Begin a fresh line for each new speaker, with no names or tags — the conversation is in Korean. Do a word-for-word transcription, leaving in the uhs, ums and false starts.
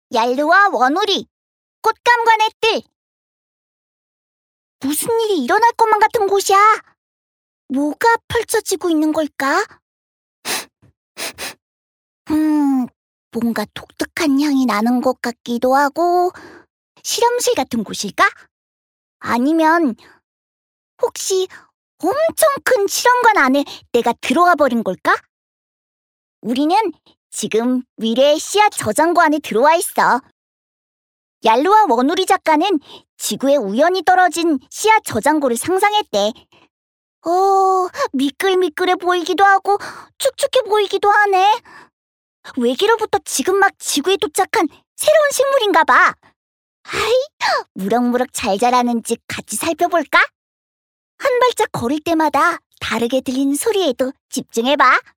얄루와 원우리, 꽃감관의 뜰. 무슨 일이 일어날 것만 같은 곳이야. 뭐가 펼쳐지고 있는 걸까? 음, 뭔가 독특한 향이 나는 것 같기도 하고, 실험실 같은 곳일까? 아니면 혹시 엄청 큰 실험관 안에 내가 들어와 버린 걸까? 우리는 지금 미래의 씨앗 저장고 안에 들어와 있어. 얄루와 원우리 작가는 지구에 우연히 떨어진 씨앗 저장고를 상상했대. 어, 미끌미끌해 보이기도 하고 축축해 보이기도 하네. 외계로부터 지금 막 지구에 도착한 새로운 식물인가 봐. 아이, 무럭무럭 잘 자라는지 같이 살펴볼까? 한 발짝 걸을 때마다 다르게 들리는 소리에도 집중해봐.